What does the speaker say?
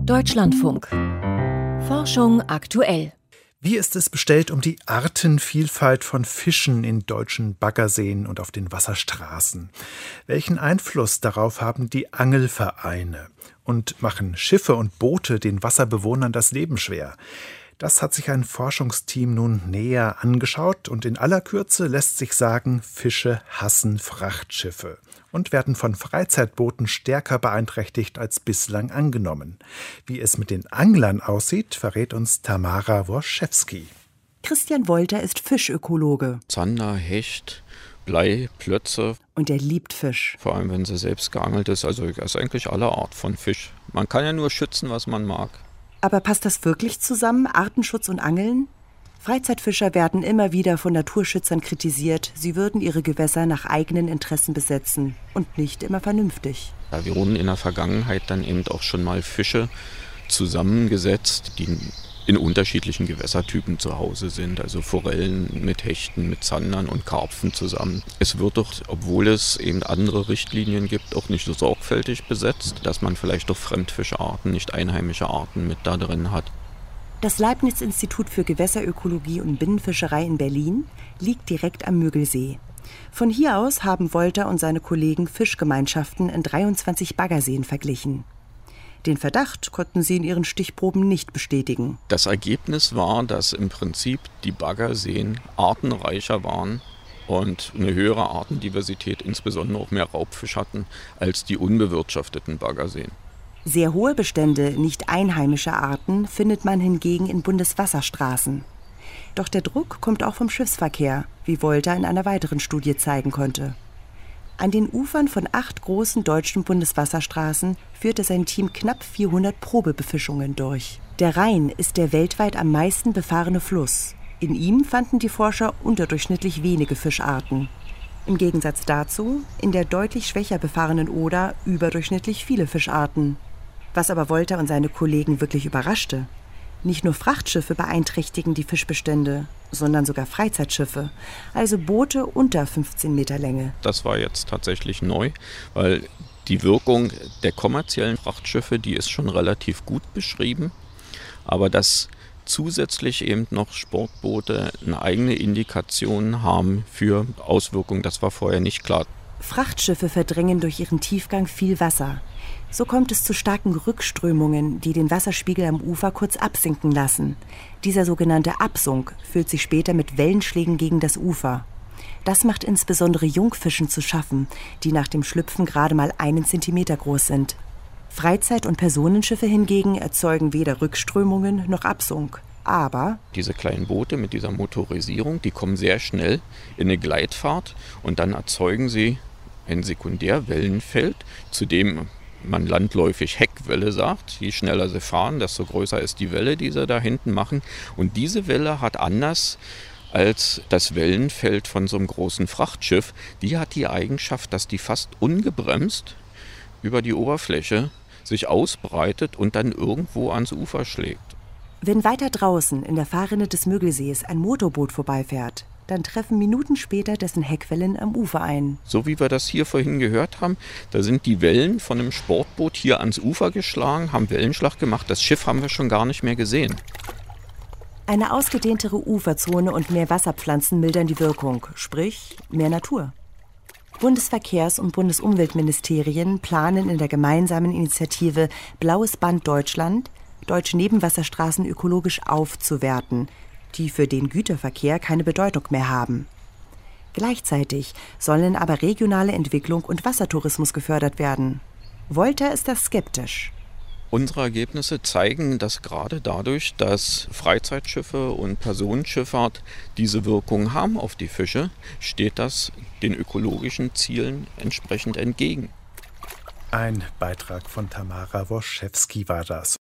Deutschlandfunk. Forschung aktuell. Wie ist es bestellt um die Artenvielfalt von Fischen in deutschen Baggerseen und auf den Wasserstraßen? Welchen Einfluss darauf haben die Angelvereine? Und machen Schiffe und Boote den Wasserbewohnern das Leben schwer? Das hat sich ein Forschungsteam nun näher angeschaut und in aller Kürze lässt sich sagen, Fische hassen Frachtschiffe und werden von Freizeitbooten stärker beeinträchtigt als bislang angenommen. Wie es mit den Anglern aussieht, verrät uns Tamara Worschewski. Christian Wolter ist Fischökologe. Zander, Hecht, Blei, Plötze. Und er liebt Fisch. Vor allem, wenn sie selbst geangelt ist. Also es ist eigentlich alle Art von Fisch. Man kann ja nur schützen, was man mag. Aber passt das wirklich zusammen, Artenschutz und Angeln? Freizeitfischer werden immer wieder von Naturschützern kritisiert, sie würden ihre Gewässer nach eigenen Interessen besetzen und nicht immer vernünftig. Ja, wir wurden in der Vergangenheit dann eben auch schon mal Fische zusammengesetzt, die in unterschiedlichen Gewässertypen zu Hause sind. Also Forellen mit Hechten, mit Zandern und Karpfen zusammen. Es wird doch, obwohl es eben andere Richtlinien gibt, auch nicht so sorgfältig besetzt, dass man vielleicht doch Fremdfischarten, nicht einheimische Arten mit da drin hat. Das Leibniz-Institut für Gewässerökologie und Binnenfischerei in Berlin liegt direkt am Müggelsee. Von hier aus haben Wolter und seine Kollegen Fischgemeinschaften in 23 Baggerseen verglichen. Den Verdacht konnten sie in ihren Stichproben nicht bestätigen. Das Ergebnis war, dass im Prinzip die Baggerseen artenreicher waren und eine höhere Artendiversität, insbesondere auch mehr Raubfisch hatten, als die unbewirtschafteten Baggerseen. Sehr hohe Bestände nicht einheimischer Arten findet man hingegen in Bundeswasserstraßen. Doch der Druck kommt auch vom Schiffsverkehr, wie Wolter in einer weiteren Studie zeigen konnte. An den Ufern von 8 großen deutschen Bundeswasserstraßen führte sein Team knapp 400 Probebefischungen durch. Der Rhein ist der weltweit am meisten befahrene Fluss. In ihm fanden die Forscher unterdurchschnittlich wenige Fischarten. Im Gegensatz dazu in der deutlich schwächer befahrenen Oder überdurchschnittlich viele Fischarten. Was aber Wolter und seine Kollegen wirklich überraschte: Nicht nur Frachtschiffe beeinträchtigen die Fischbestände, sondern sogar Freizeitschiffe, also Boote unter 15 Meter Länge. Das war jetzt tatsächlich neu, weil die Wirkung der kommerziellen Frachtschiffe, die ist schon relativ gut beschrieben, aber dass zusätzlich eben noch Sportboote eine eigene Indikation haben für Auswirkungen, das war vorher nicht klar. Frachtschiffe verdrängen durch ihren Tiefgang viel Wasser. So kommt es zu starken Rückströmungen, die den Wasserspiegel am Ufer kurz absinken lassen. Dieser sogenannte Absunk füllt sich später mit Wellenschlägen gegen das Ufer. Das macht insbesondere Jungfischen zu schaffen, die nach dem Schlüpfen gerade mal 1 Zentimeter groß sind. Freizeit- und Personenschiffe hingegen erzeugen weder Rückströmungen noch Absunk. Aber diese kleinen Boote mit dieser Motorisierung, die kommen sehr schnell in eine Gleitfahrt und dann erzeugen sie ein Sekundärwellenfeld, zu dem man landläufig Heckwelle sagt. Je schneller sie fahren, desto größer ist die Welle, die sie da hinten machen. Und diese Welle hat anders als das Wellenfeld von so einem großen Frachtschiff. Die hat die Eigenschaft, dass die fast ungebremst über die Oberfläche sich ausbreitet und dann irgendwo ans Ufer schlägt. Wenn weiter draußen in der Fahrrinne des Müggelsees ein Motorboot vorbeifährt, dann treffen Minuten später dessen Heckwellen am Ufer ein. So wie wir das hier vorhin gehört haben, da sind die Wellen von einem Sportboot hier ans Ufer geschlagen, haben Wellenschlag gemacht. Das Schiff haben wir schon gar nicht mehr gesehen. Eine ausgedehntere Uferzone und mehr Wasserpflanzen mildern die Wirkung, sprich mehr Natur. Bundesverkehrs- und Bundesumweltministerien planen in der gemeinsamen Initiative Blaues Band Deutschland, deutsche Nebenwasserstraßen ökologisch aufzuwerten, die für den Güterverkehr keine Bedeutung mehr haben. Gleichzeitig sollen aber regionale Entwicklung und Wassertourismus gefördert werden. Wolter ist da skeptisch. Unsere Ergebnisse zeigen, dass gerade dadurch, dass Freizeitschiffe und Personenschifffahrt diese Wirkung haben auf die Fische, steht das den ökologischen Zielen entsprechend entgegen. Ein Beitrag von Tamara Worschewski war das.